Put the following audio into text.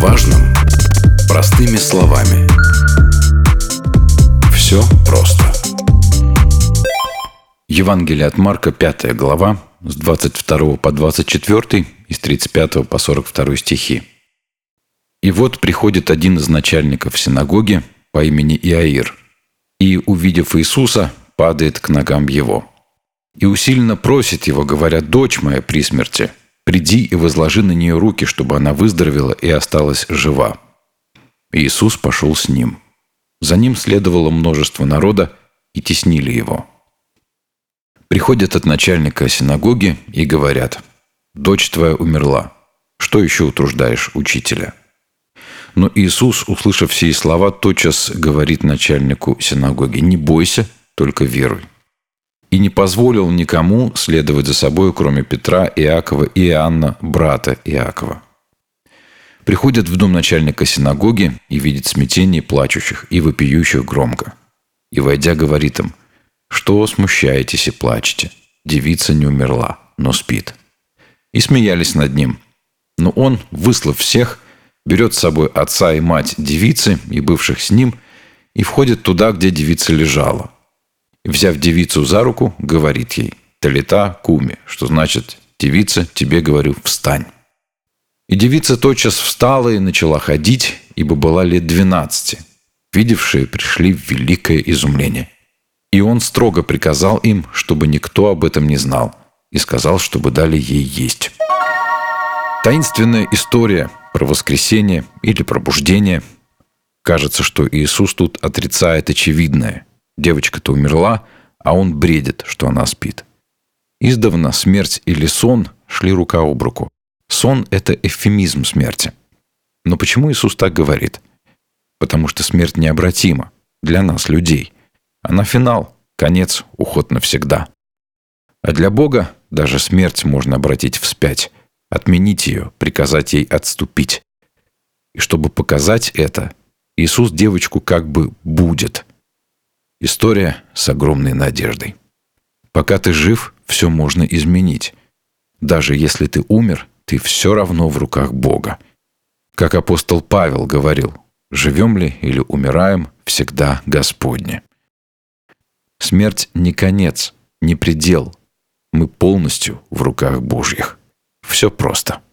важном простыми словами. Все просто. Евангелие от Марка, 5 глава, с 22 по 24 и с 35 по 42 стихи. «И вот приходит один из начальников синагоги по имени Иаир, и, увидев Иисуса, падает к ногам его. И усиленно просит его, говоря: «Дочь моя при смерти, приди и возложи на нее руки, чтобы она выздоровела и осталась жива». И Иисус пошел с ним. За ним следовало множество народа, и теснили его. Приходят от начальника синагоги и говорят: «Дочь твоя умерла. Что еще утруждаешь учителя?» Но Иисус, услышав сии слова, тотчас говорит начальнику синагоги: «Не бойся, только веруй». И не позволил никому следовать за собой, кроме Петра, Иакова и Иоанна, брата Иакова. Приходят в дом начальника синагоги и видят смятение плачущих и вопиющих громко. И, войдя, говорит им: «Что смущаетесь и плачете? Девица не умерла, но спит». И смеялись над ним. Но он, выслав всех, берет с собой отца и мать девицы и бывших с ним и входит туда, где девица лежала. И, взяв девицу за руку, говорит ей: «Талита куми», что значит: «Девица, тебе говорю, встань». И девица тотчас встала и начала ходить, ибо была лет 12. Видевшие пришли в великое изумление. И он строго приказал им, чтобы никто об этом не знал, и сказал, чтобы дали ей есть. Таинственная история про воскресение или пробуждение. Кажется, что Иисус тут отрицает очевидное. Девочка-то умерла, а он бредит, что она спит. Издавна смерть или сон шли рука об руку. Сон – это эвфемизм смерти. Но почему Иисус так говорит? Потому что смерть необратима для нас, людей. Она финал, конец, уход навсегда. А для Бога даже смерть можно обратить вспять, отменить ее, приказать ей отступить. И чтобы показать это, Иисус девочку как бы будет. История с огромной надеждой. Пока ты жив, все можно изменить. Даже если ты умер, ты все равно в руках Бога. Как апостол Павел говорил: «Живем ли или умираем, всегда Господне». Смерть не конец, не предел. Мы полностью в руках Божьих. Все просто.